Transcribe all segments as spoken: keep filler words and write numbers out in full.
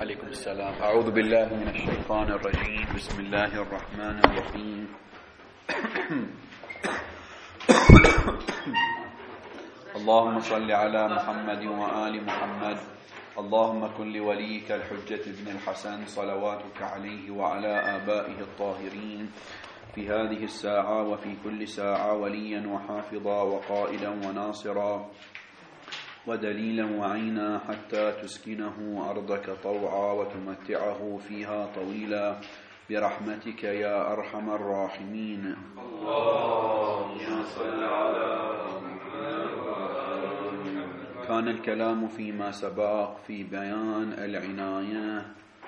عليكم السلام. أعوذ بالله من الشيطان الرجيم. بسم الله الرحمن الرحيم. اللهم صل على محمد وآل محمد. اللهم كن لوليك الحجة ابن الحسن صلواتك عليه وعلى آبائه الطاهرين في هذه الساعة وفي كل ساعة وليا وحافظا وقائدا وناصرا ودليلا وعينا حتى تسكنه أرضك طوعا وتمتعه فيها طويلا برحمتك يا أرحم الراحمين. اللهم صل على كان الكلام فيما سبق في بيان العناية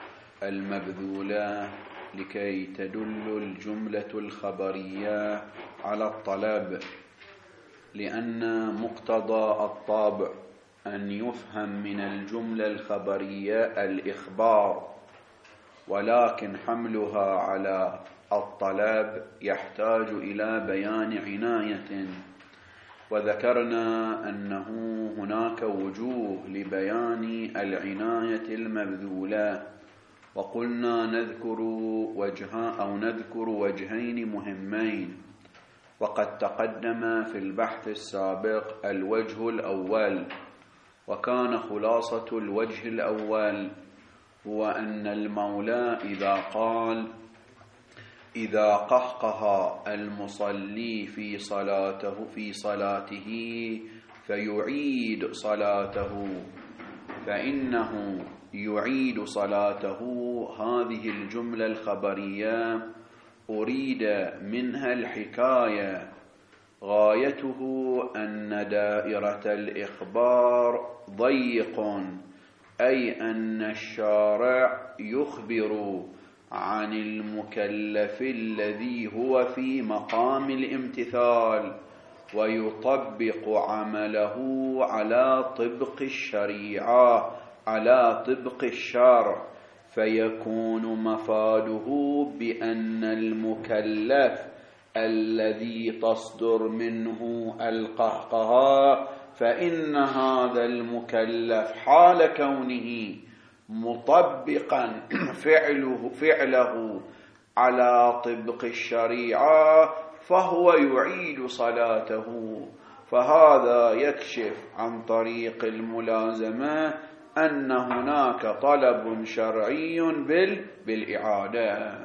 المبذولة لكي تدل الجملة الخبرية على الطلب، لأن مقتضى الطبع أن يفهم من الجملة الخبرية الإخبار، ولكن حملها على الطلب يحتاج إلى بيان عناية. وذكرنا أنه هناك وجوه لبيان العناية المبذولة، وقلنا نذكر وجها أو نذكر وجهين مهمين، وقد تقدم في البحث السابق الوجه الأول، وكان خلاصة الوجه الأول هو أن المولى إذا قال إذا قهقه المصلي في صلاته في صلاته فيعيد صلاته، فإنه يعيد صلاته. هذه الجملة الخبرية أريد منها الحكاية، غايته أن دائرة الإخبار ضيق، أي أن الشارع يخبر عن المكلف الذي هو في مقام الامتثال ويطبق عمله على طبق الشريعة، على طبق الشرع، فيكون مفاده بأن المكلف الذي تصدر منه القهقهة، فإن هذا المكلف حال كونه مطبقا فعله, فعله على طبق الشريعة فهو يعيد صلاته. فهذا يكشف عن طريق الملازمة أن هناك طلب شرعي بالإعادة.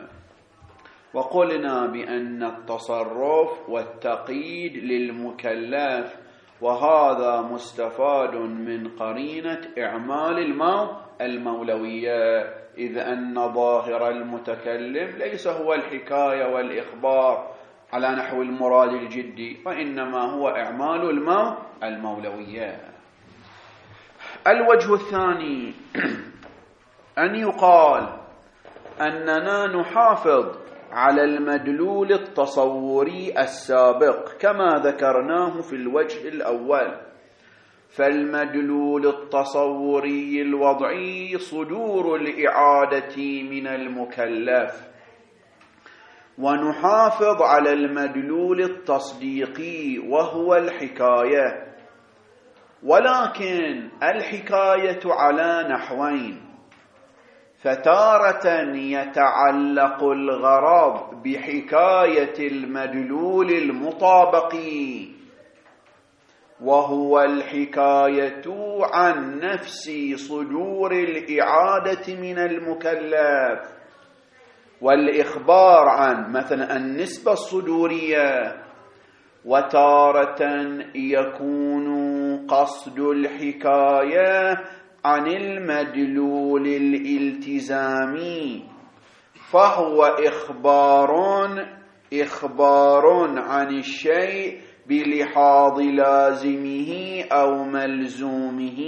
وقلنا بأن التصرف والتقييد للمكلف، وهذا مستفاد من قرينة إعمال المو المولوية، إذ أن ظاهر المتكلم ليس هو الحكاية والإخبار على نحو المراد الجدي، وإنما هو إعمال المو المولوية. الوجه الثاني أن يقال أننا نحافظ على المدلول التصوري السابق كما ذكرناه في الوجه الأول، فالمدلول التصوري الوضعي صدور الإعادة من المكلف، ونحافظ على المدلول التصديقي وهو الحكاية. ولكن الحكاية على نحوين، فتارة يتعلق الغرض بحكاية المدلول المطابقي، وهو الحكاية عن نفس صدور الإعادة من المكلف، والإخبار عن مثلا النسبة الصدورية. وتارة يكون قصد الحكاية عن المدلول الالتزامي، فهو إخبار إخبار عن الشيء بلحاظ لازمه أو ملزومه.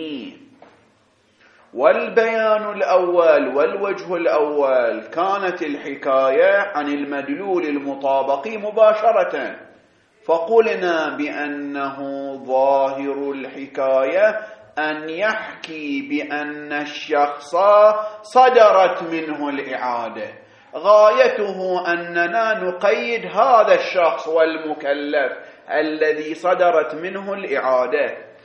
والبيان الأول والوجه الأول كانت الحكاية عن المدلول المطابقي مباشرة، فقلنا بأنه ظاهر الحكاية أن يحكي بأن الشخص صدرت منه الإعادة، غايته أننا نقيد هذا الشخص والمكلف الذي صدرت منه الإعادة.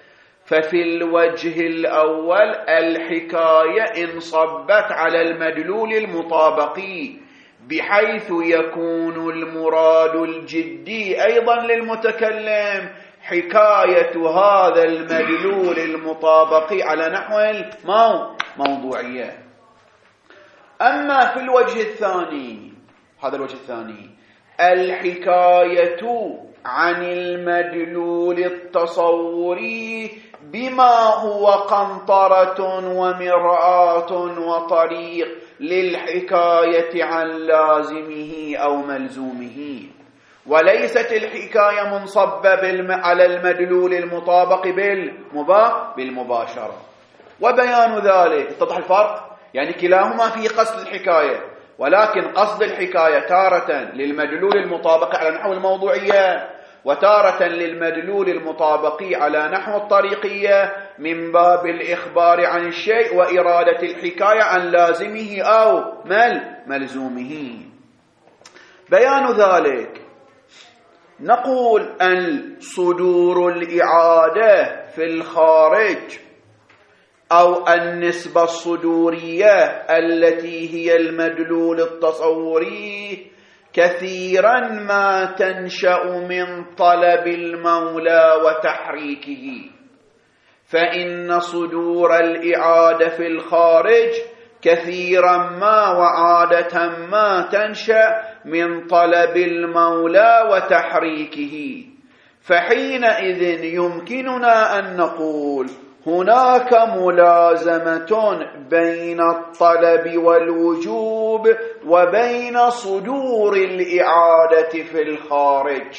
ففي الوجه الأول الحكاية انصبت على المدلول المطابقي بحيث يكون المراد الجدي أيضا للمتكلم حكاية هذا المدلول المطابقي على نحو الموضوعية. أما في الوجه الثاني، هذا الوجه الثاني، الحكاية عن المدلول التصوري بما هو قنطرة ومرآة وطريق للحكاية عن لازمه أو ملزومه، وليست الحكاية منصبة على المدلول المطابق بالمباشرة. وبيان ذلك اتضح الفرق، يعني كلاهما فيه قصد الحكاية، ولكن قصد الحكاية تارة للمدلول المطابق على نحو الموضوعية، وتارة للمدلول المطابق على نحو الطريقية من باب الإخبار عن الشيء وإرادة الحكاية عن لازمه أو مل ملزومه. بيان ذلك نقول أن صدور الإعادة في الخارج أو النسبة الصدورية التي هي المدلول التصوري كثيرا ما تنشأ من طلب المولى وتحريكه، فإن صدور الإعادة في الخارج كثيرا ما وعادة ما تنشأ من طلب المولى وتحريكه، فحينئذ يمكننا أن نقول هناك ملازمة بين الطلب والوجوب وبين صدور الإعادة في الخارج،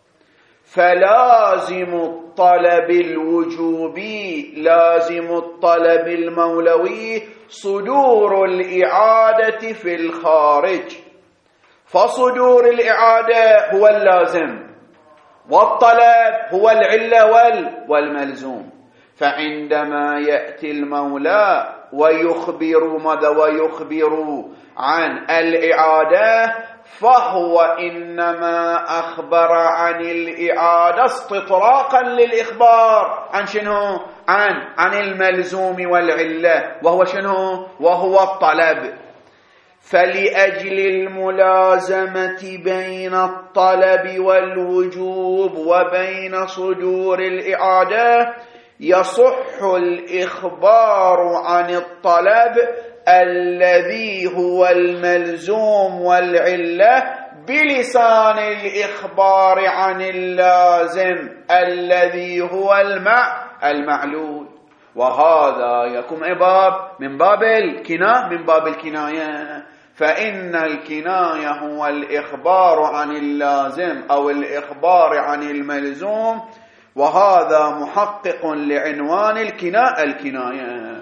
فلازم الطلب الوجوبي لازم الطلب المولوي صدور الإعادة في الخارج، فصدور الإعادة هو اللازم والطلب هو العلة والملزوم. فعندما يأتي المولى ويخبر ماذا ويخبر عن الإعادة، فهو إنما أخبر عن الإعادة استطراقا للإخبار عن شنو؟ عن عن الملزوم والعلة، وهو شنو؟ وهو الطلب. فلأجل الملازمة بين الطلب والوجوب وبين صدور الإعادة يصح الإخبار عن الطلب الذي هو الملزوم والعلة بلسان الإخبار عن اللازم الذي هو المع المعلول، وهذا يكون باب من باب الكناية من باب الكناية فإن الكناية هو الإخبار عن اللازم أو الإخبار عن الملزوم، وهذا محقق لعنوان الكناية الكناية.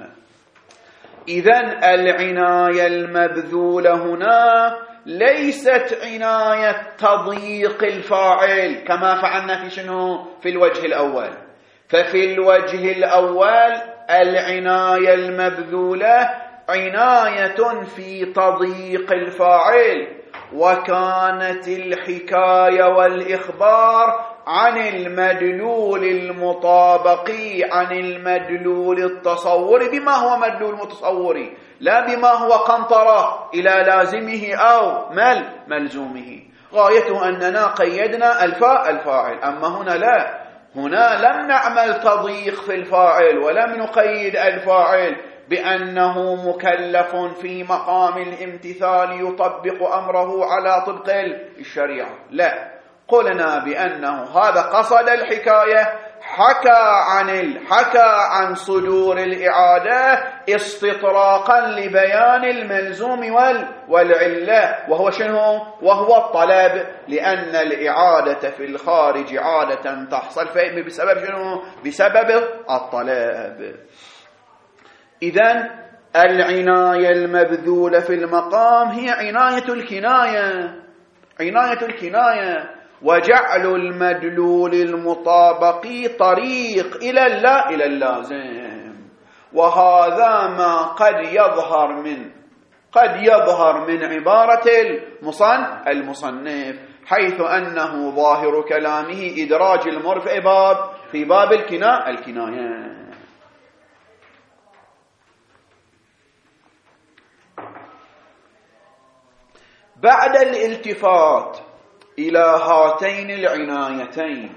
إذن العناية المبذولة هنا ليست عناية تضييق الفاعل كما فعلنا في شنو؟ في الوجه الأول. ففي الوجه الأول العناية المبذولة عناية في تضييق الفاعل، وكانت الحكاية والإخبار عن المدلول المطابقي عن المدلول التصوري بما هو مدلول متصوري، لا بما هو قنطرة إلى لازمه أو مل ملزومه. غايته أننا قيدنا الفاء الفاعل، أما هنا لا، هنا لم نعمل تضييق في الفاعل ولم نقيد الفاعل بأنه مكلف في مقام الامتثال يطبق أمره على طبق الشريعة، لا، قلنا بأنه هذا قصد الحكاية، حكى عن الحكى عن صدور الإعادة استطراقا لبيان الملزوم والعلة، وهو شنو؟ وهو الطلب، لأن الإعادة في الخارج عادة تحصل فهم بسبب شنو؟ بسبب الطلب. إذن العناية المبذولة في المقام هي عناية الكناية عناية الكناية وجعل المدلول المطابق طريق إلى اللا إلى اللازم، وهذا ما قد يظهر من قد يظهر من عبارة المصنف المصنف حيث أنه ظاهر كلامه إدراج المرفع باب في باب الكناية الكناية بعد الالتفات إلى هاتين العنايتين،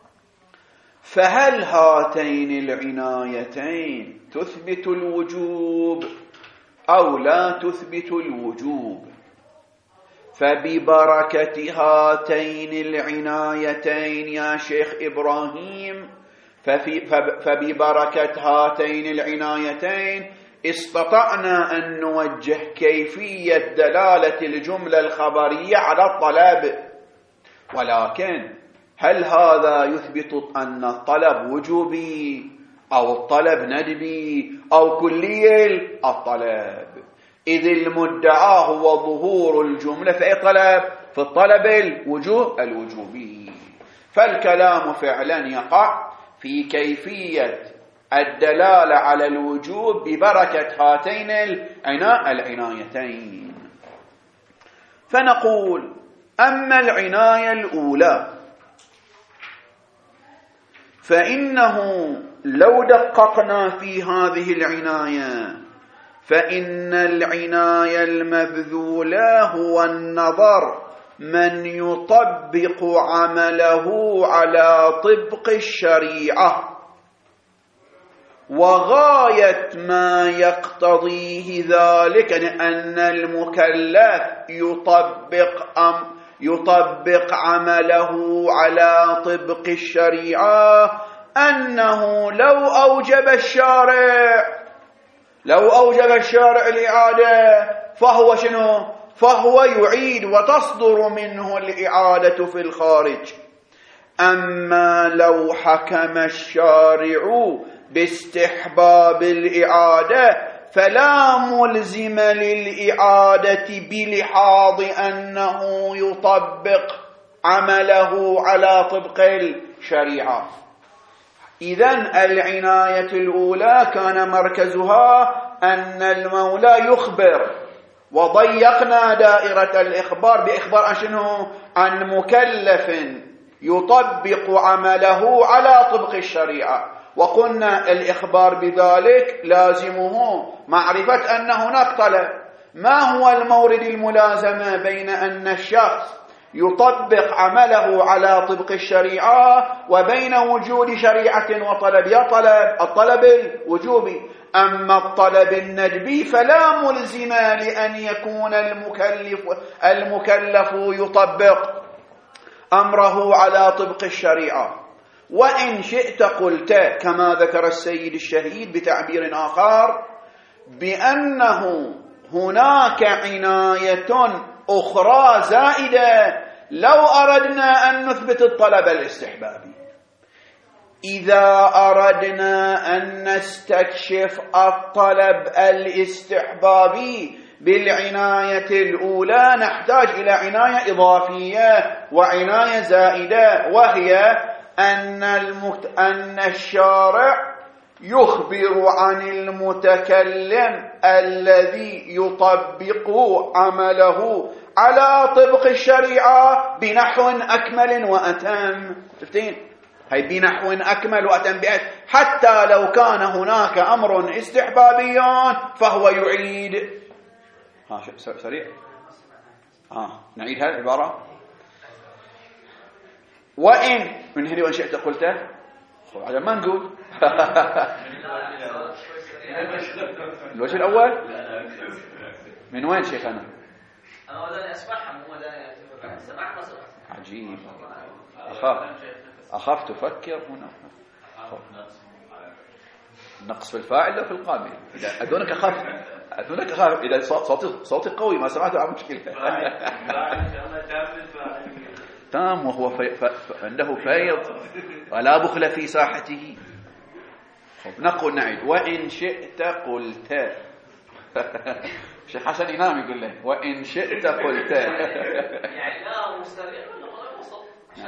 فهل هاتين العنايتين تثبت الوجوب أو لا تثبت الوجوب؟ فببركة هاتين العنايتين يا شيخ إبراهيم، فببركة هاتين العنايتين استطعنا أن نوجه كيفية دلالة الجملة الخبرية على الطلب. ولكن هل هذا يثبت أن الطلب وجوبي أو الطلب ندبي أو كلي الطلب؟ إذ المدعى هو ظهور الجملة في أي طلب؟ في الطلب الوجوب الوجوبي. فالكلام فعلا يقع في كيفية الدلالة على الوجوب ببركة هاتين العنايتين. فنقول: أما العناية الأولى فإنه لو دققنا في هذه العناية فإن العناية المبذولة هو النظر من يطبق عمله على طبق الشريعة، وغاية ما يقتضيه ذلك أن المكلف يطبق أم يطبق عمله على طبق الشريعة أنه لو أوجب الشارع لو أوجب الشارع الإعادة فهو شنو؟ فهو يعيد وتصدر منه الإعادة في الخارج. أما لو حكم الشارع باستحباب الإعادة فلا ملزم للإعادة بلحاظ أنه يطبق عمله على طبق الشريعة. إذن العناية الأولى كان مركزها أن المولى يخبر، وضيقنا دائرة الإخبار بإخبار عن شنو؟ عن مكلف يطبق عمله على طبق الشريعة، وقلنا الإخبار بذلك لازمه معرفة أن هناك طلب. ما هو المورد الملازمة بين أن الشخص يطبق عمله على طبق الشريعة وبين وجود شريعة وطلب؟ يا طلب الطلب الوجوبي. أما الطلب الندبي فلا ملزم لأن يكون المكلف المكلف يطبق أمره على طبق الشريعة. وإن شئت قلت كما ذكر السيد الشهيد بتعبير آخر بأنه هناك عناية أخرى زائدة لو أردنا أن نثبت الطلب الاستحبابي. إذا أردنا أن نستكشف الطلب الاستحبابي بالعناية الأولى نحتاج إلى عناية إضافية وعناية زائدة، وهي أن, المت... أن الشارع يخبر عن المتكلم الذي يطبق عمله على طبق الشريعة بنحو أكمل وأتم. شفتين؟ هي بنحو أكمل وأتم بأت حتى لو كان هناك أمر استحبابي فهو يعيد. ها سريع. ها نعيد هذه العبارة. وإن من هنا وإن شئت قلته على ما نقول الوجه الأول من وين شيخنا؟ أنا ولا أسمعها مو ولا سمعت مصر. عجيب. أخاف أخاف تفكر هنا نقص في الفاعل لا في القابل. إذا أدونك أخاف أدونك أخاف إذا صوتي صوتي قوي ما سمعته عن مشكلة. تام وهو في ف... عنده فيض ولا بخل في ساحته. نقول نعيد. وإن شئت قلت شيخ حسن ينام يقول له وإن شئت قلت يعني لا مستريح ولا وسط.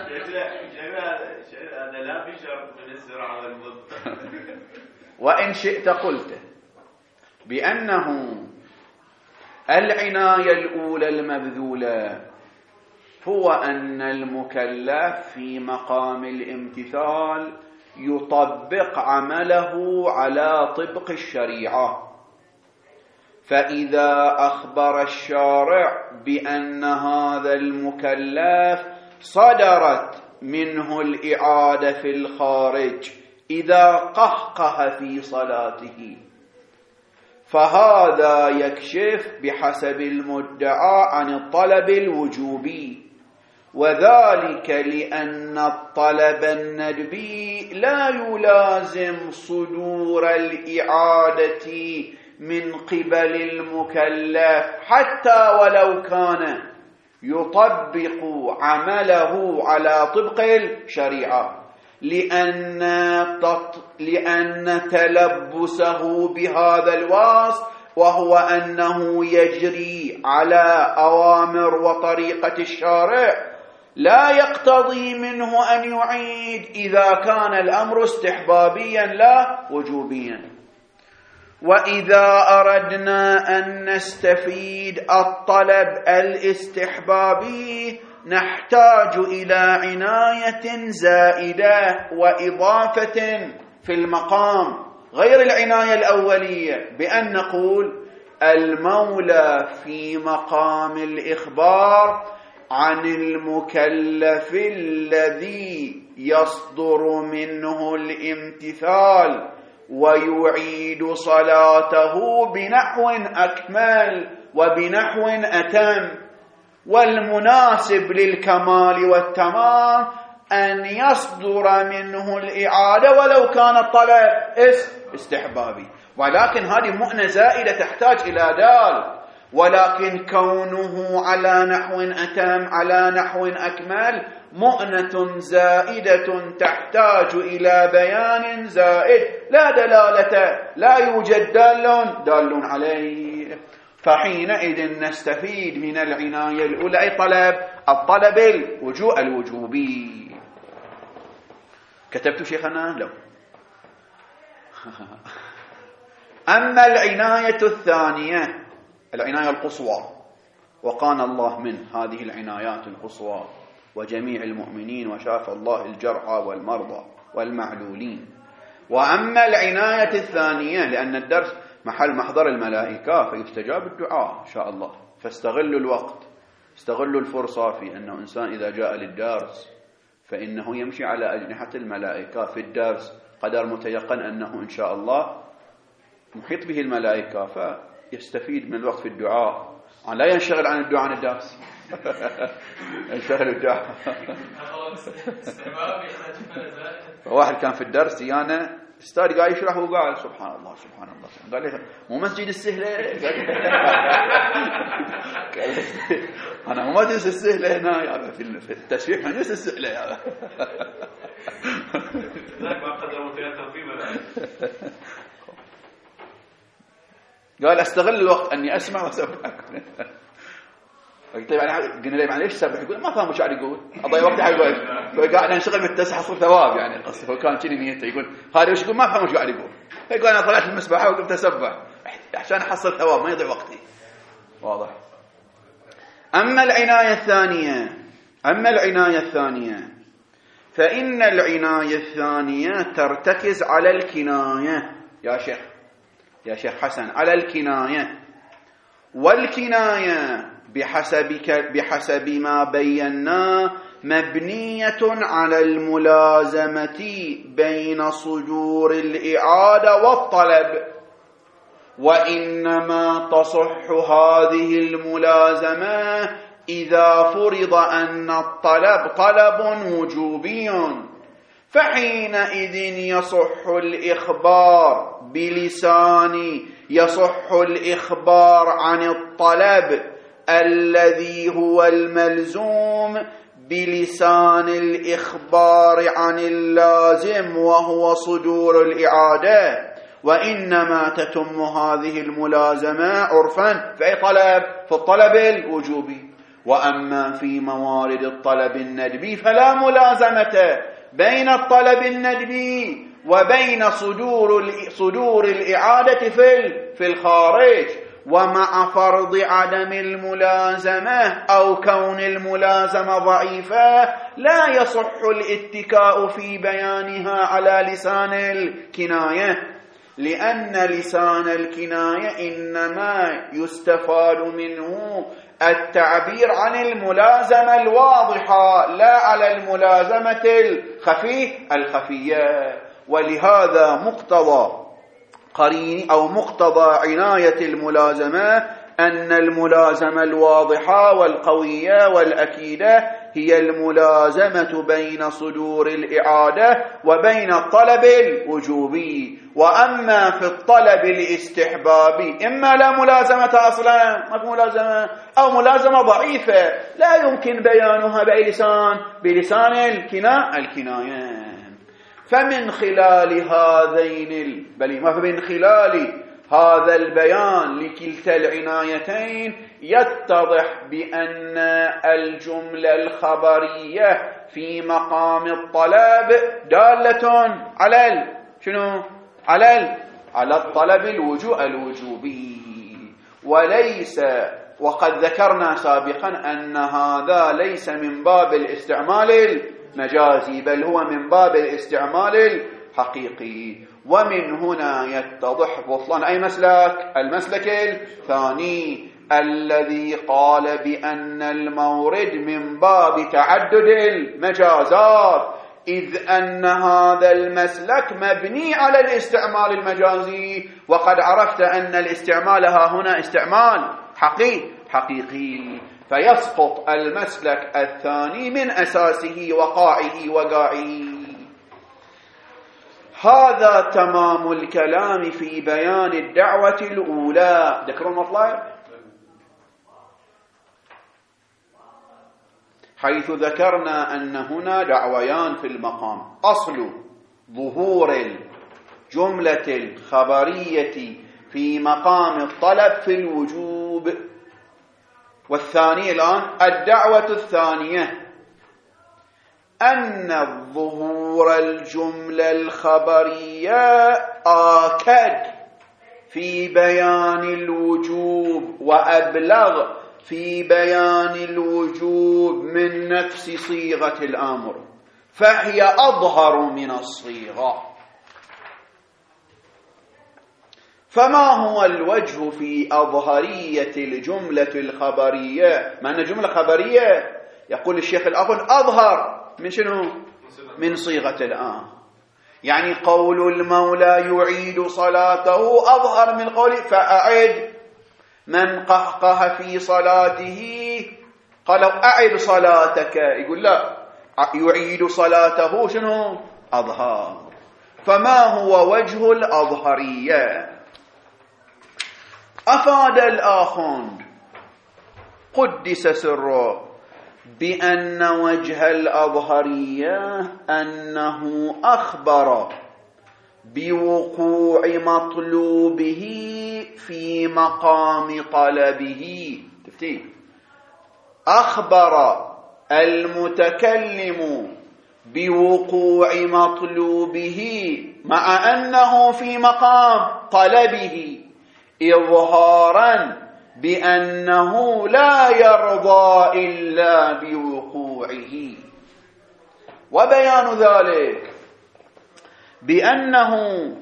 هذا لا في شرط من السرعة والبطء. وإن شئت قلت بأنه العناية الأولى المبذولة هو أن المكلف في مقام الامتثال يطبق عمله على طبق الشريعة، فإذا أخبر الشارع بأن هذا المكلف صدرت منه الإعادة في الخارج إذا قهقه في صلاته، فهذا يكشف بحسب المدعى عن الطلب الوجوبي، وذلك لأن الطلب الندبي لا يلازم صدور الإعادة من قبل المكلف حتى ولو كان يطبق عمله على طبق الشريعة، لأن لأن تلبسه بهذا الوصف وهو أنه يجري على أوامر وطريقة الشارع لا يقتضي منه أن يعيد إذا كان الأمر استحبابيا لا وجوبيا. وإذا أردنا أن نستفيد الطلب الاستحبابي نحتاج إلى عناية زائدة وإضافة في المقام غير العناية الأولية، بأن نقول المولى في مقام الإخبار عن المكلف الذي يصدر منه الامتثال ويعيد صلاته بنحو أكمل وبنحو أتم، والمناسب للكمال والتمام أن يصدر منه الإعادة ولو كان الطلب استحبابي. ولكن هذه مؤنة زائدة تحتاج إلى دال، ولكن كونه على نحو أتم على نحو أكمل مؤنة زائدة تحتاج إلى بيان زائد لا دلالة لا يوجد دال دال عليه، فحينئذ نستفيد من العناية الأولى أي طلب الطلب الوجوب الوجوبي. كتبت شيخنا؟ لو أما العناية الثانية العناية القصوى، وقان الله من هذه العنايات القصوى وجميع المؤمنين وشاف الله الجرحى والمرضى والمعلولين. وأما العناية الثانية لأن الدرس محل محضر الملائكة فيستجاب الدعاء إن شاء الله، فاستغلوا الوقت، استغلوا الفرصة في أنه إنسان إذا جاء للدرس فإنه يمشي على أجنحة الملائكة في الدرس قدر متيقن أنه إن شاء الله محيط به الملائكة، فيستفيد من الوقت في الدعاء، لا ينشغل عن الدعاء عن الدرس ينشغل الدعاء. واحد كان في الدرس يانا استاذ قاعد يشرح وقال سبحان الله سبحان الله، قال لي مو مسجد السهلة، أنا مو مسجد السهلة هنا يا في التشريح ما نفس السهلة يا قال استغل الوقت أني أسمع وأسبحك. قلت له قلنا له معليش سبح؟ يقول ما فاهم وش قاعد يقول، اضيع وقتي على الوقت، فقاعد انشغل بالتسبيح اصل ثواب يعني القصه، فكان كذي نيته يقول هذا وش يقول ما فاهم وش قاعد يقول، فيقول انا طلعت المسبحه وقمت اسبح عشان احصل ثواب ما يضيع وقتي. واضح. اما العنايه الثانيه اما العنايه الثانيه فان العنايه الثانيه ترتكز على الكنايه يا شيخ يا شيخ حسن، على الكنايه، والكنايه بحسب بحسب ما بينا مبنية على الملازمة بين صدور الإعادة والطلب، وإنما تصح هذه الملازمة إذا فرض أن الطلب طلب وجوبي، فحينئذ يصح الإخبار بلسان يصح الإخبار عن الطلب الذي هو الملزوم بلسان الإخبار عن اللازم وهو صدور الإعادة، وإنما تتم هذه الملازمة عرفا في أي طلب؟ في الطلب الوجوبي. وأما في موارد الطلب الندبي فلا ملازمة بين الطلب الندبي وبين صدور صدور الإعادة في في الخارج، ومع فرض عدم الملازمة أو كون الملازمة ضعيفة لا يصح الاتكاء في بيانها على لسان الكناية، لأن لسان الكناية إنما يستفاد منه التعبير عن الملازمة الواضحة لا على الملازمة الخفية الخفية. ولهذا مقتضى قرين أو مقتضى عناية الملازمة أن الملازمة الواضحة والقوية والأكيدة هي الملازمة بين صدور الإعادة وبين الطلب الوجوبي. وأما في الطلب الاستحبابي إما لا ملازمة أصلا، ما في ملازمة، أو ملازمة ضعيفة لا يمكن بيانها بلسان بلسان الكناية الكناية. فمن خلال هذين بل ما من خلال هذا البيان لكلتا العنايتين يتضح بأن الجملة الخبرية في مقام الطلب دالة على شنو؟ على على الطلب الوجوبي، وليس وقد ذكرنا سابقا أن هذا ليس من باب الاستعمال المجازي بل هو من باب الاستعمال الحقيقي. ومن هنا يتضح بطلان أي مسلك؟ المسلك الثاني الذي قال بأن المورد من باب تعدد المجازات، إذ أن هذا المسلك مبني على الاستعمال المجازي، وقد عرفت أن الاستعمال ها هنا استعمال حقيقي حقيقي فيسقط المسلك الثاني من أساسه وقاعه وقاعه. هذا تمام الكلام في بيان الدعوة الأولى. ذكروا المطلب حيث ذكرنا أن هنا دعويان في المقام: أصل ظهور الجملة الخبرية في مقام الطلب في الوجوب، والثاني الآن الدعوة الثانية أن ظهور الجملة الخبرية آكد في بيان الوجوب وأبلغ في بيان الوجوب من نفس صيغة الأمر، فهي أظهر من الصيغة. فما هو الوجه في أظهرية الجملة الخبرية؟ ما أن جملة خبرية يقول الشيخ الأخر أظهر من شنو؟ من صيغة الآن. يعني قول المولى يعيد صلاته أظهر من قوله فأعد. من قهقه في صلاته قالوا أعد صلاتك، يقول لا، يعيد صلاته شنو؟ أظهر. فما هو وجه الأظهرية؟ أفاد الآخون قدس سره بأن وجه الأظهرية أنه أخبر بوقوع مطلوبه في مقام طلبه. تفتي أخبر المتكلم بوقوع مطلوبه مع أنه في مقام طلبه إظهارا بأنه لا يرضى إلا بوقوعه. وبيان ذلك بأنه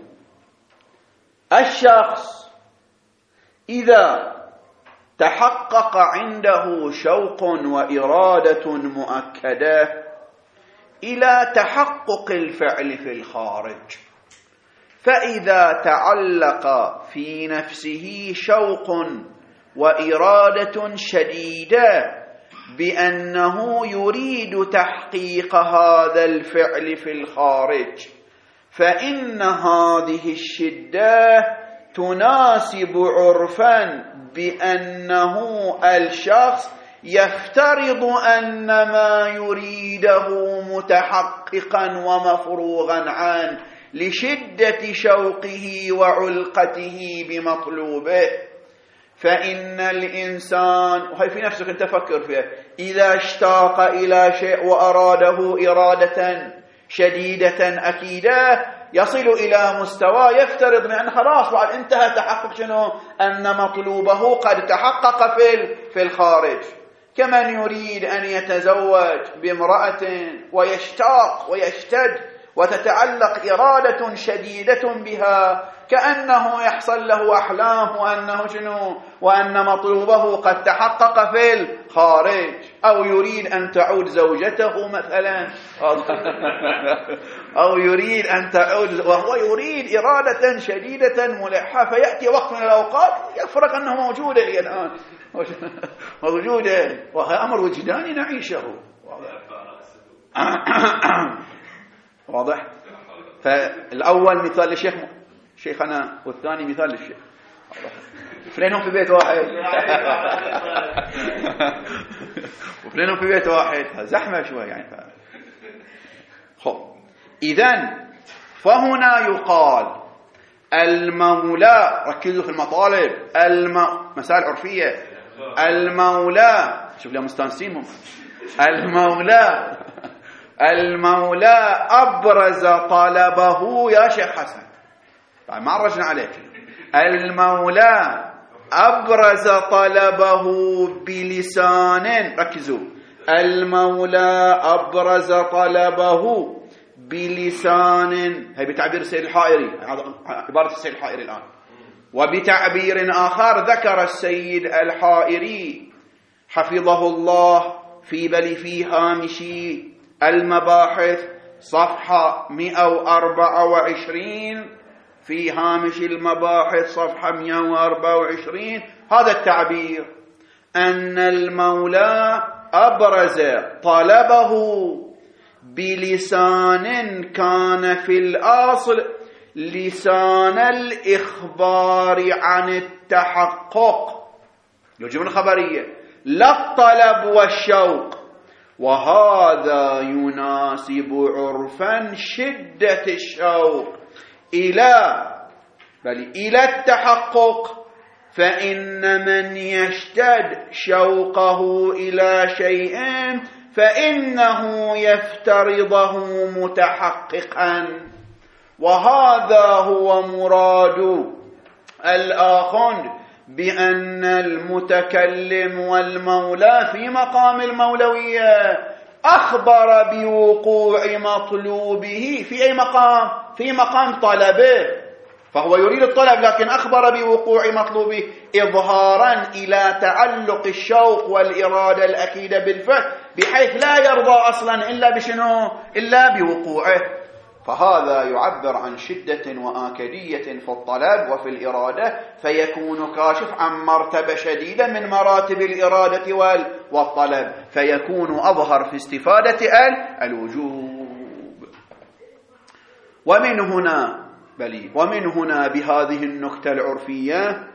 الشخص إذا تحقق عنده شوق وإرادة مؤكدة إلى تحقق الفعل في الخارج، فإذا تعلق في نفسه شوق وإرادة شديدة بأنه يريد تحقيق هذا الفعل في الخارج، فإن هذه الشدة تناسب عرفا بأنه الشخص يفترض أن ما يريده متحققا ومفروغا عنه لشدة شوقه وعلقته بمطلوبه. فإن الإنسان، وهي في نفسك أنت فكر فيها، إذا اشتاق إلى شيء وأراده إرادة شديدة أكيدة يصل إلى مستوى يفترض بأن خلاص بعد انتهى تحقق شنو؟ أن مطلوبه قد تحقق في في الخارج. كمن يريد أن يتزوج بامرأة ويشتاق ويشتد وتتعلق إرادة شديدة بها، كأنه يحصل له أحلام وأنه شنو وأن مطلوبه قد تحقق في الخارج، أو يريد أن تعود زوجته مثلا أو يريد أن تعود، وهو يريد إرادة شديدة ملحة، فيأتي وقت من الأوقات يفرق أنه موجودة هي الآن موجودة، وهذا أمر وجداني نعيشه. واضح؟ فالأول مثال للشيخ شيخنا، والثاني مثال للشيخ، اثنينهم في بيت واحد واثنينهم في بيت واحد، زحمة شوي يعني. خب إذن فهنا يقال المولى، ركزوا في المطالب، الم... مسائل عرفية، المولى، شوف لهم مستانسين، المولى المولى أبرز طلبه يا شيخ حسن، ما عرجنا عليك، المولى أبرز طلبه بلسان، ركزوا، المولى أبرز طلبه بلسان، هي بتعبير السيد الحائري، عبارة السيد الحائري الآن. وبتعبير آخر ذكر السيد الحائري حفظه الله في بل في هامش المباحث صفحة مئة وأربعة وعشرين، في هامش المباحث صفحة مئة وأربعة وعشرين، هذا التعبير أن المولى أبرز طلبه بلسان كان في الأصل لسان الإخبار عن التحقق، الجملة الخبرية، لا الطلب والشوق، وهذا يناسب عرفا شدة الشوق إلى بل إلى التحقق، فإن من يشتد شوقه إلى شيء فإنه يفترضه متحققا، وهذا هو مراد الآخر بأن المتكلم والمولى في مقام المولوية أخبر بوقوع مطلوبه في أي مقام؟ في مقام طلبه، فهو يريد الطلب لكن أخبر بوقوع مطلوبه إظهارا إلى تعلق الشوق والإرادة الأكيدة بالفعل، بحيث لا يرضى أصلا إلا بشنو؟ إلا بوقوعه. فهذا يعبر عن شدة وآكدية في الطلب وفي الإرادة، فيكون كاشف عن مرتبة شديدة من مراتب الإرادة والطلب، فيكون أظهر في استفادة الوجوب. ومن هنا بل ومن هنا بهذه النكتة العرفية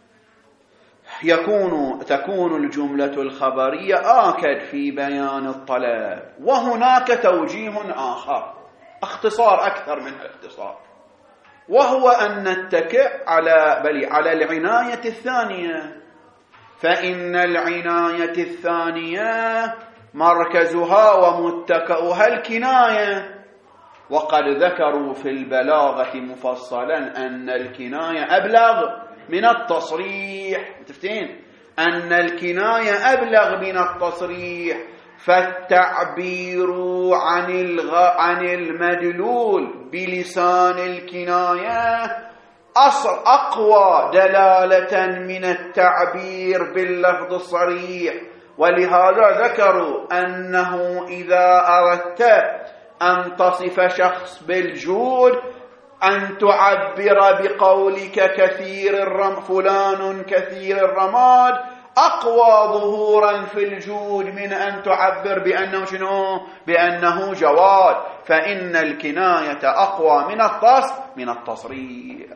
يكون تكون الجملة الخبرية آكد في بيان الطلب. وهناك توجيه آخر، اختصار أكثر من الاختصار، وهو أن نتكئ على بل على العناية الثانية، فإن العناية الثانية مركزها ومتكئها الكناية، وقد ذكروا في البلاغة مفصلا أن الكناية أبلغ من التصريح، متفقين أن الكناية أبلغ من التصريح، فالتعبير عن الغ... عن المدلول بلسان الكناية أصل أقوى دلالة من التعبير باللفظ الصريح. ولهذا ذكروا أنه إذا أردت أن تصف شخص بالجود أن تعبر بقولك كثير الرم فلان كثير الرماد أقوى ظهورا في الجود من أن تعبر بأنه شنو؟ بأنه جواد، فإن الكناية أقوى من التص من التصريح.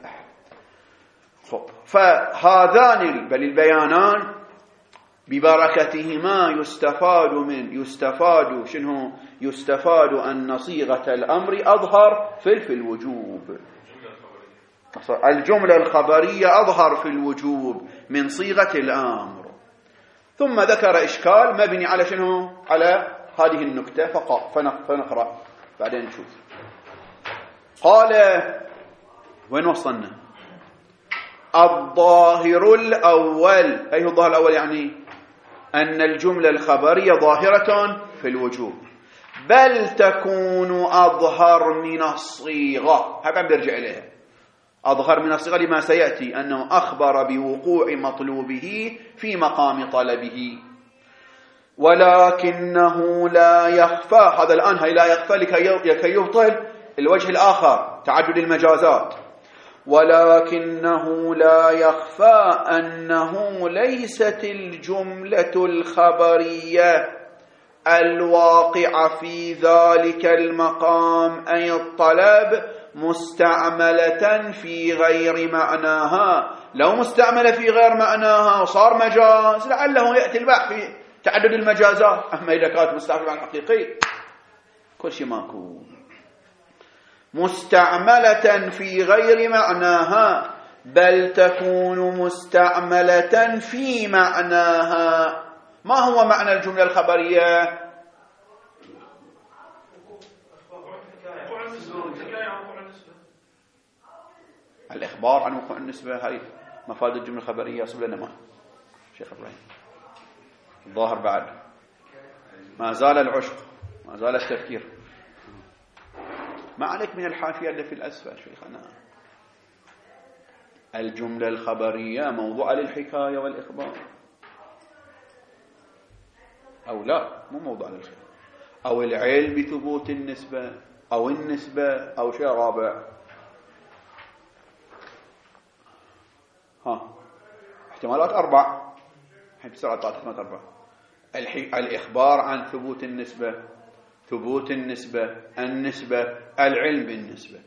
فهذان بل البيانان ببركتهما يستفاد من يستفاد شنو؟ يستفاد أن صيغة الأمر أظهر في في الوجوب، الجملة الخبرية أظهر في الوجوب من صيغة الأمر. ثم ذكر إشكال مبني على شنو؟ على هذه النكتة فقط، فنقرأ بعدين نشوف. قال وين وصلنا؟ الظاهر الأول، أي هو الظاهر الأول؟ يعني أن الجملة الخبرية ظاهرة في الوجوب بل تكون أظهر من الصيغة. هذا بيرجع إليها، أظهر من الصيغة لما سيأتي أنه أخبر بوقوع مطلوبه في مقام طلبه، ولكنه لا يخفى. هذا الآن هي لا يخفى لكي يبطل الوجه الآخر تعدد المجازات. ولكنه لا يخفى أنه ليست الجملة الخبرية الواقعة في ذلك المقام أي الطلب مستعملة في غير معناها. لو مستعملة في غير معناها وصار مجاز لعله يأتي البحث في تعدد المجازات. أما إذا كانت مستعملة عن حقيقي كل شيء ماكو. مستعملة في غير معناها بل تكون مستعملة في معناها. ما هو معنى الجملة الخبرية؟ الإخبار عن وقوع النسبة. هاي مفاد الجملة الخبرية. صب لنا ما شيخ إبراهيم الظاهر بعد ما زال العشق، ما زال التفكير. ما عليك من الحاشية اللي في الأسفل شيخنا. الجملة الخبرية موضوع للحكاية والإخبار أو لا؟ مو موضوع للحكاية أو العلم بثبوت النسبة أو النسبة أو شيء رابع. ها احتمالات أربع. الحين بسرعة طاعت احتمالات أربع. الإخبار عن ثبوت النسبة، ثبوت النسبة، النسبة، العلم بالنسبة.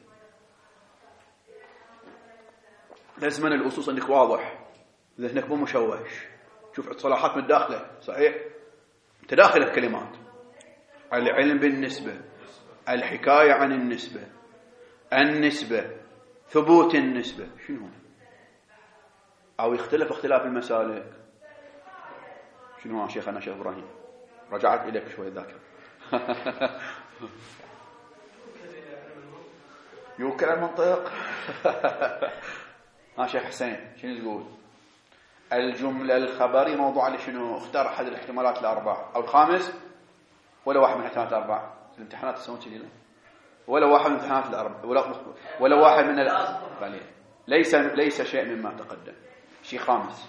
لازم أن الأصوص عندك واضح، ذهنك مو مشوش. شوف اتصالات من داخله صحيح، تداخل الكلمات. العلم بالنسبة، الحكاية عن النسبة، النسبة، ثبوت النسبة. شنو؟ أو يختلف اختلاف المسالك. شنو يا شيخنا شيخ إبراهيم؟ رجعت إليك شوي الذاكرة. يوكل المنطق. ها شيخ حسين شنو تقول؟ الجملة الخبري موضوع لشنو؟ اختار أحد الاحتمالات الأربع أو الخامس ولا واحد من الاحتمالات الأربع. الامتحانات تسوون كذي ولا واحد من الامتحانات الأربع ولا ولا واحد من ال... ليس ليس شيء مما تقدم. شيء خامس.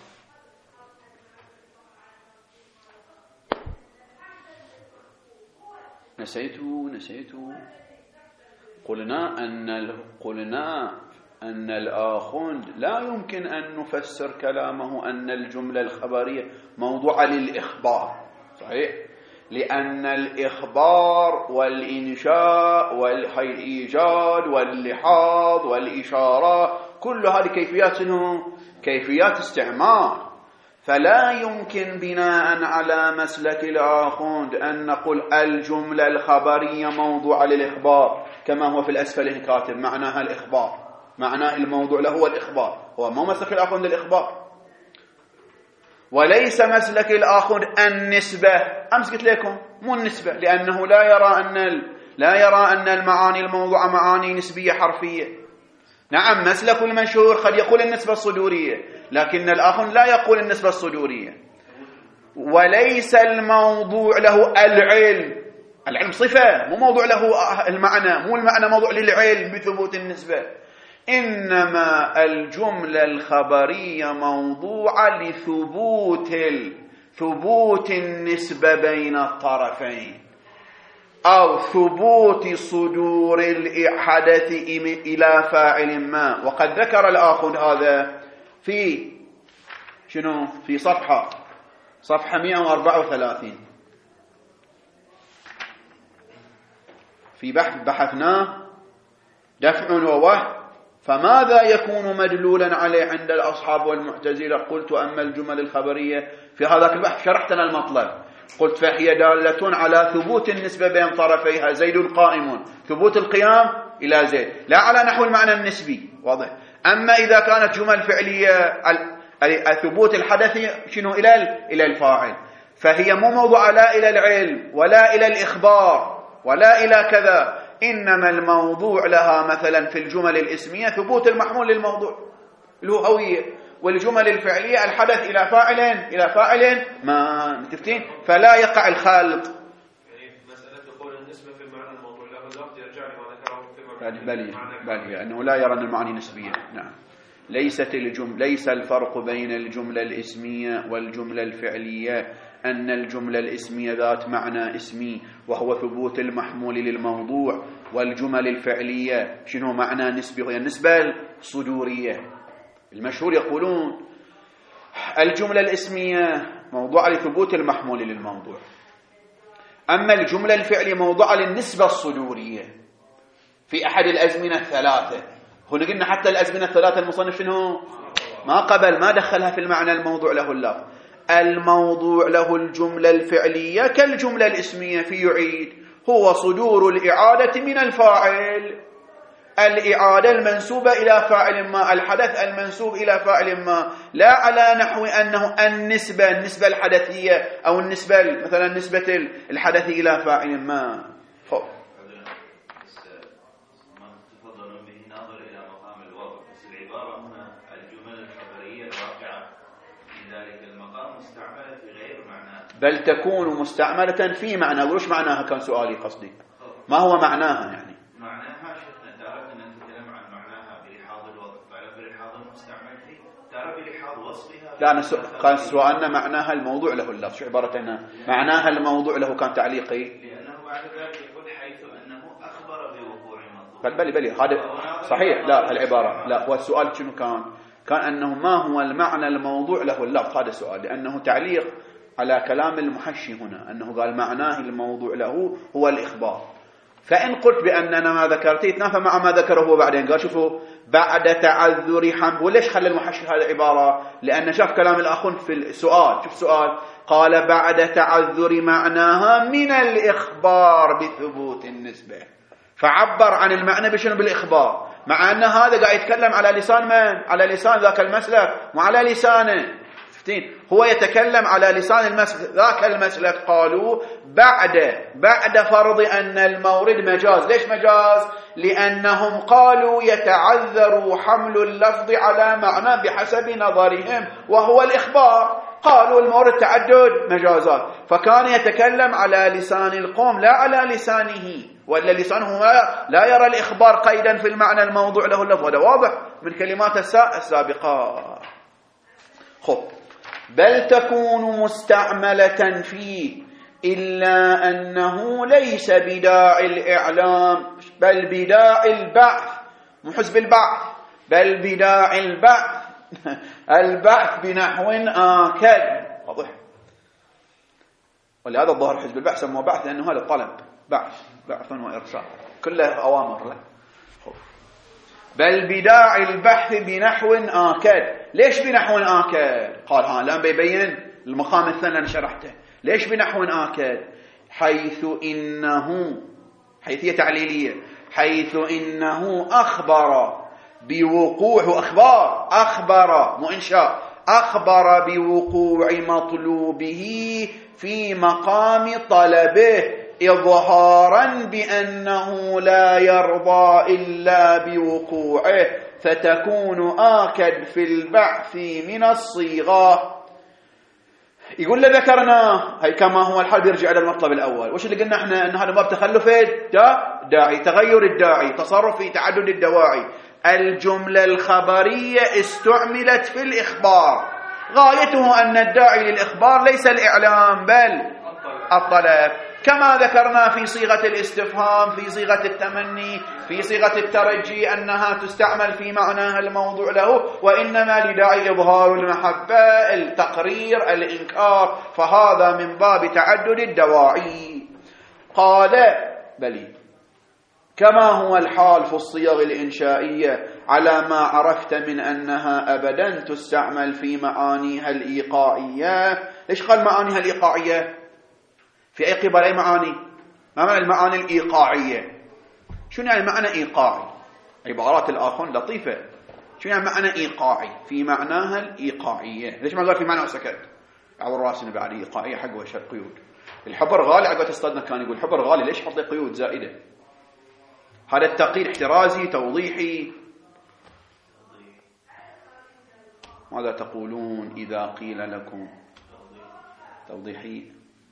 نسيتوا نسيتوا قلنا أن قلنا أن الآخوند لا يمكن أن نفسر كلامه أن الجملة الخبرية موضوع للإخبار صحيح، لأن الإخبار والإنشاء والإيجاد واللحاظ والإشارة كل هذه كيفيات كيفيات استعمال. فلا يمكن بناء على مسلك الآخوند أن نقول الجملة الخبرية موضوع للإخبار كما هو في الأسفل كاتب معناها الإخبار، معناه الموضوع له هو الإخبار. هو مو مسلك الآخوند للإخبار، وليس مسلك الآخوند النسبة. أمس قلت لكم مو النسبة، لأنه لا يرى أن ال... لا يرى أن المعاني الموضوعة معاني نسبية حرفية. نعم مسلك المنشور قد يقول النسبة الصدورية، لكن الآخر لا يقول النسبة الصدورية. وليس الموضوع له العلم. العلم صفة مو موضوع له المعنى، مو المعنى موضوع للعلم بثبوت النسبة. إنما الجملة الخبرية موضوعة لثبوت ثبوت النسبة بين الطرفين أو ثبوت صدور الحدث إلى فاعل ما. وقد ذكر الآخذ هذا في شنو؟ في صفحة صفحة مئة وأربعة وثلاثين في بحث بحثناه دفع ووهم. فماذا يكون مدلولا عليه عند الأصحاب والمعتزلة؟ قلت أما الجمل الخبرية في هذا البحث شرحتنا المطلب، قلت فهي دالة على ثبوت النسبة بين طرفيها. زيد قائم، ثبوت القيام إلى زيد، لا على نحو المعنى النسبي. واضح. أما إذا كانت جمل فعلية ثبوت الحدث شنو إلى إلى الفاعل، فهي مو موضوع لا إلى العلم ولا إلى الإخبار ولا إلى كذا، إنما الموضوع لها مثلا في الجمل الاسمية ثبوت المحمول للموضوع اللي هو هوية، والجمل الفعلية الحدث إلى فاعل إلى فاعل ما متفتين، فلا يقع الخلط. يعني مسألة دخول النسبة بل بل أنه لا يرى أن المعاني نسبية. نعم. ليست الجملة ليس الفرق بين الجملة الاسمية والجملة الفعلية أن الجملة الاسمية ذات معنى اسمي وهو ثبوت المحمول للموضوع، والجمل الفعلية شنو معنى نسبي وهي النسبة الصدورية. المشهور يقولون الجملة الاسمية موضوعة لثبوت المحمول للموضوع، أما الجملة الفعلية موضوعة للنسبة الصدورية في أحد الأزمنة الثلاثة. هنا قلنا حتى الأزمنة الثلاثة المصنف شنو ما قبل ما دخلها في المعنى الموضوع له اللفظ. الموضوع له الجملة الفعلية كالجملة الاسمية في يعيد هو صدور الإعادة من الفاعل، الإعادة المنسوبة إلى فاعل ما، الحدث المنسوب إلى فاعل ما، لا على نحو أنه النسبة النسبة الحدثية أو النسبة مثلا نسبة الحدث إلى فاعل ما. خب بل تكون مستعملة في معنى. وش معناها؟ كان سؤالي قصدي ما هو معناها؟ يعني معناها شفنا تعرف أن نتكلم عن معناها بلحاظ الوصف، تعرف بلحاظ المستعمل فيه، تعرف بلحاظ وصفها. لا أنا كان سؤالنا معناها الموضوع له اللفظ، شو عبارتنا معناها الموضوع له كان تعليقي لأنه بعد ذلك يقول حيث أنه أخبر بوقوع مطلوب. بل بل بل هذا صحيح. لا العبارة لا، هو السؤال شنو كان؟ كان أنه ما هو المعنى الموضوع له اللفظ، هذا السؤال، لأنه تعليق على كلام المحشي هنا أنه قال معناه الموضوع له هو الإخبار. فإن قلت بأننا ما ذكرته يتنافى مع ما ذكره هو بعدين. قال شوفوا بعد تعذر حمل. وليش خلى المحشي هذه العبارة؟ لأن شاف كلام الأخون في السؤال. شوف سؤال قال بعد تعذر معناها من الإخبار بثبوت النسبة، فعبر عن المعنى بشنو؟ بالإخبار، مع أن هذا قاعد يتكلم على لسان من؟ على لسان ذاك المسلك وعلى لسانه. هو يتكلم على لسان المسلك ذاك المسلك. قالوا بعد بعد فرض أن المورد مجاز. ليش مجاز؟ لأنهم قالوا يتعذر حمل اللفظ على معنى بحسب نظرهم وهو الإخبار. قالوا المورد تعدد مجازات، فكان يتكلم على لسان القوم لا على لسانه، ولا لسانه لا يرى الإخبار قيدا في المعنى الموضوع له اللفظ. هذا واضح من كلمات السابقة. خب بل تكون مستعملة فيه إلا أنه ليس بداعي الإعلام بل بداعي البعث، مو حزب البعث بل بداعي البعث البعث بنحو آكد. واضح. ولهذا الظاهر حزب البعث سموه بعث لأنه هذا طلب، بعث بعث وإرسال كله أوامر له. بل بداعي البحث بنحو آكد. ليش بنحو آكد؟ قال ها الآن بيبين المقام الثاني أنا شرحته. ليش بنحو آكد؟ حيث إنه حيثية تعليلية، حيث إنه أخبر بوقوع أخبار أخبر مو إنشاء أخبر بوقوع مطلوبه في مقام طلبه إظهارا بأنه لا يرضى إلا بوقوعه، فتكون آكد في البعث من الصيغة. يقول له ذكرنا هي كما هو الحال بيرجع إلى المطلب الأول. وش اللي قلنا احنا؟ أن هذا باب تخلف داعي، تغير الداعي، تصرف في تعدد الدواعي. الجملة الخبرية استعملت في الإخبار، غايته أن الداعي للإخبار ليس الإعلام بل الطلب، كما ذكرنا في صيغة الاستفهام، في صيغة التمني، في صيغة الترجي أنها تستعمل في معناها الموضوع له، وإنما لداعي إظهار المحبة، التقرير، الإنكار، فهذا من باب تعدد الدواعي. قال بلي كما هو الحال في الصيغ الإنشائية على ما عرفت من أنها أبدا تستعمل في معانيها الإيقاعية. ليش قال معانيها الإيقاعية؟ في أي قبل أي معاني؟ ما معنى المعاني الإيقاعية؟ شو يعني معنى إيقاعي؟ عبارات الآخون لطيفة. شو يعني معنى إيقاعي؟ في معناها الإيقاعية. ليش ما قال في معنى وسكت؟ عبر راسنا بعد إيقاعية حق وش قيود. الحبر غالي عقبة تصطدنا كان يقول الحبر غالي ليش حط قيود زائدة؟ هذا التقييد احترازي توضيحي. ماذا تقولون إذا قيل لكم توضيحي؟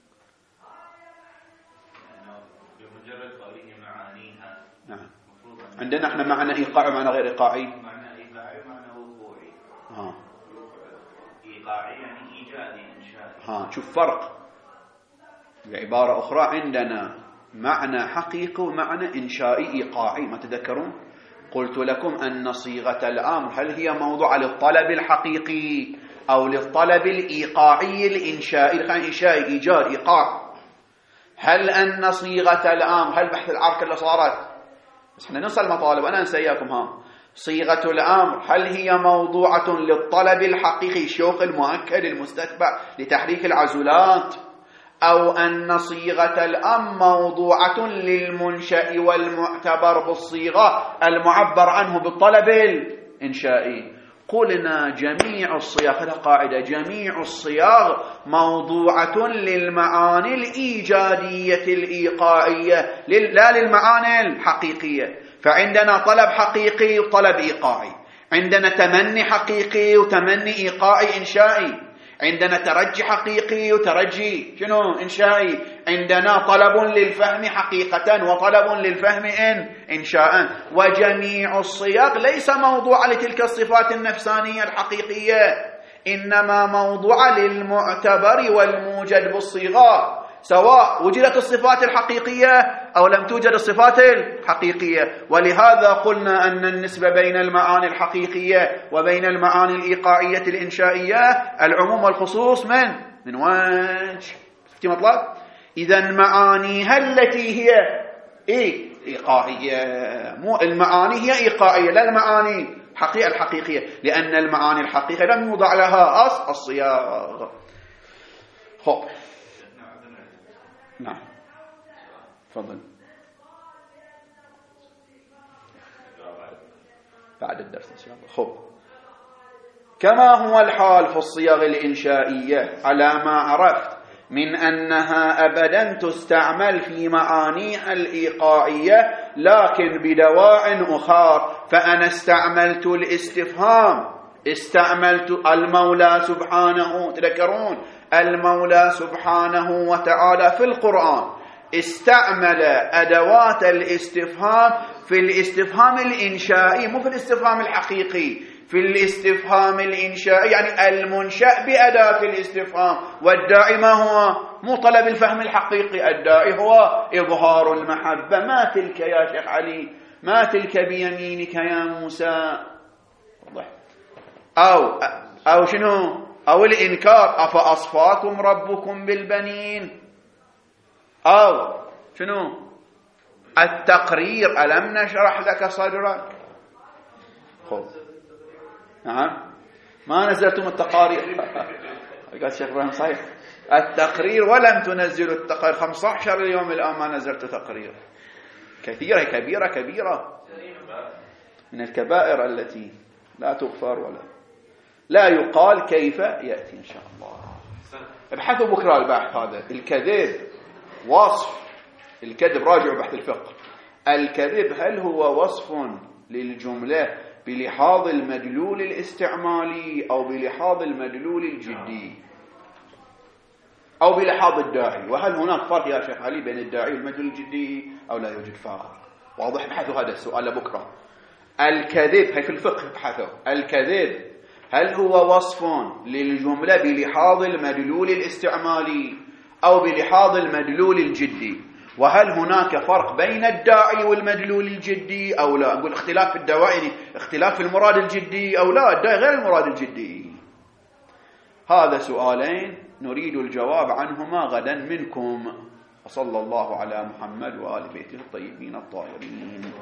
بمجرد قوله معانيها نعم عندنا احنا معنى إيقاعي ومعنى غير إيقاعي. معنى إيقاعي ومعنى وقوعي. ها. إيقاعي يعني إيجادي إنشائي. ها شوف فرق. بعبارة أخرى عندنا معنى حقيقي ومعنى إنشائي إيقاعي. ما تذكرون؟ قلت لكم أن صيغة الأمر هل هي موضوع للطلب الحقيقي أو للطلب الإيقاعي الإنشائي؟ إنشائي إيجاد إيقاع. هل أن صيغة الأمر، هل بحث العركة اللي صارت، بس احنا نوصل المطالب أنا أنسى إياكم. ها صيغة الأمر هل هي موضوعة للطلب الحقيقي الشوق المؤكد المستتبع لتحريك العزلات، أو أن صيغة الأمر موضوعة للمنشأ والمعتبر بالصيغة المعبر عنه بالطلب الإنشائي؟ قلنا جميع الصياغ، هذا قاعدة، جميع الصياغ موضوعة للمعاني الإيجادية الإيقاعية لا للمعاني الحقيقية. فعندنا طلب حقيقي وطلب إيقاعي، عندنا تمني حقيقي وتمني إيقاعي إنشائي، عندنا ترجي حقيقي وترجي شنو إنشائي، عندنا طلب للفهم حقيقة وطلب للفهم إن إنشاء. وجميع الصياغ ليس موضوع لتلك الصفات النفسانية الحقيقية، إنما موضوع للمعتبر والموجد بالصيغة، سواء وجدت الصفات الحقيقية أو لم توجد الصفات الحقيقية. ولهذا قلنا أن النسبة بين المعاني الحقيقية وبين المعاني الإيقاعية الإنشائية العموم والخصوص من من وجه. في مطلب إذا معانيها التي هي إيه إيقاعية، مو المعاني هي إيقاعية لا المعاني حقيقة الحقيقية، لأن المعاني الحقيقية لم يوضع لها أصل الصياغ. خب نعم تفضل بعد الدرس إن شاء الله. خب كما هو الحال في الصيغ الإنشائية على ما عرفت من أنها أبدا تستعمل في معانيها الإيقاعية لكن بدواع أخر. فأنا استعملت الاستفهام، استعملت المولى سبحانه، تذكرون المولى سبحانه وتعالى في القرآن استعمل أدوات الاستفهام في الاستفهام الإنشائي مو في الاستفهام الحقيقي، في الاستفهام الإنشائي يعني المنشأ بأداة الاستفهام. والداعي ما هو؟ مو طلب الفهم الحقيقي، الداعي هو إظهار المحبة. ما تلك يا شيخ علي، ما تلك بيمينك يا موسى، أو أو شنو، أو الإنكار أفأصفاكم ربكم بالبنين، أو شنو التقرير ألم نشرح لك صدرك. خب نعم ما نزلتم التقارير قال الشيخ إبراهيم صحيح التقرير ولم تنزلوا التقارير. خمسة عشر يوم الآن ما نزلت تقرير. كثيرة كبيرة كبيرة من الكبائر التي لا تغفر ولا لا يقال كيف يأتي إن شاء الله. ابحثوا بكرة البحث هذا. الكذب وصف، الكذب راجعوا بحث الفقه. الكذب هل هو وصف للجملة بلحاظ المدلول الاستعمالي أو بلحاظ المدلول الجدي أو بلحاظ الداعي؟ وهل هناك فرق يا شيخ علي بين الداعي والمدلول الجدي أو لا يوجد فرق؟ واضح؟ ابحثوا هذا السؤال لبكرة. الكذب هي في الفقه ابحثوا. الكذب هل هو وصف للجملة بلحاظ المدلول الاستعمالي أو بلحاظ المدلول الجدي؟ وهل هناك فرق بين الداعي والمدلول الجدي أو لا؟ نقول اختلاف في الدواعي، اختلاف في المراد الجدي أو لا؟ الداعي غير المراد الجدي. هذا سؤالين نريد الجواب عنهما غدا منكم. وصلى الله على محمد وآل بيته الطيبين الطاهرين.